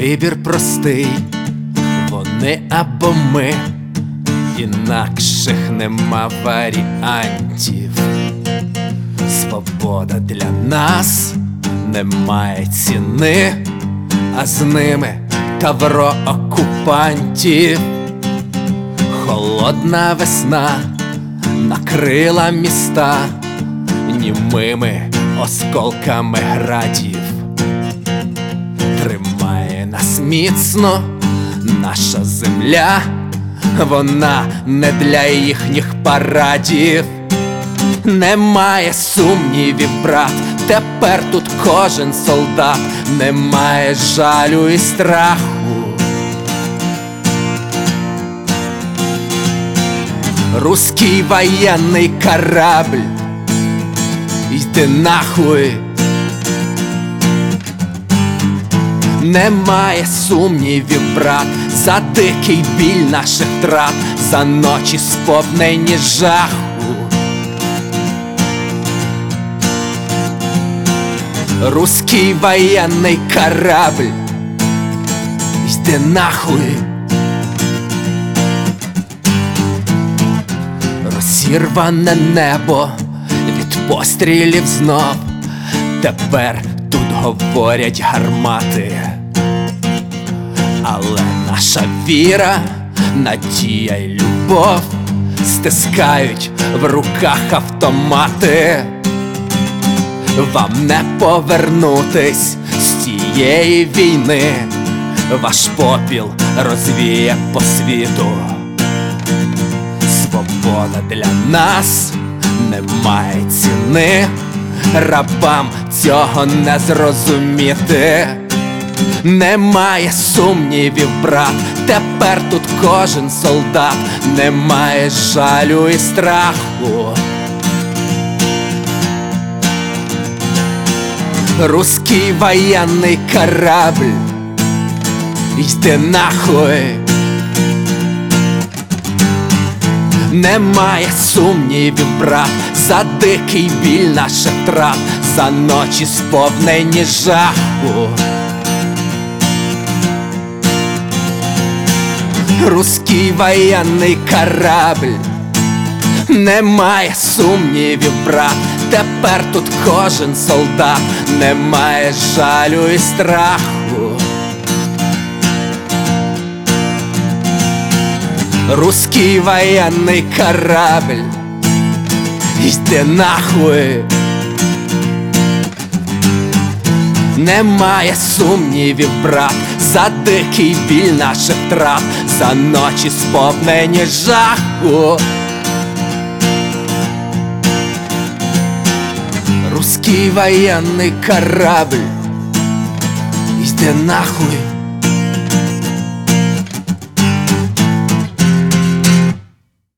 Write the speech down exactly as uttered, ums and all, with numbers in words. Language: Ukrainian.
Вибір простий, вони або ми, інакших нема варіантів. Свобода для нас не має ціни, а з ними тавро окупантів. Холодна весна накрила міста німими осколками градів. Тримає нас міцно наша земля, вона не для їхніх парадів. Немає сумнівів, брат, тепер тут кожен солдат, немає жалю і страху. Руський воєнний корабль, йди нахуй. Немає сумнівів, брат, за дикий біль наших втрат, за ночі сповнені жаху. Руський воєнний корабль, йди нахуй. Розірване небо від пострілів знов, тепер тут говорять гармати. Але наша віра, надія й любов стискають в руках автомати. Вам не повернутись з цієї війни, ваш попіл розвіє по світу. Свобода для нас не має ціни, рабам цього не зрозуміти. Немає сумнівів, брат, тепер тут кожен солдат, немає жалю і страху. Руський воєнний корабль, йди нахуй. Немає сумнівів, брат, за дикий біль наших втрат, за ночі сповнені жаху. Руський воєнний корабль, немає сумнівів, брат, тепер тут кожен солдат, немає жалю і страху. Руський воєнний корабль, йди нахуй. Немає сумнівів, брат, за дикий біль наших втрат, за ночі сповнені жаху. Руський воєнний корабль, йди нахуй.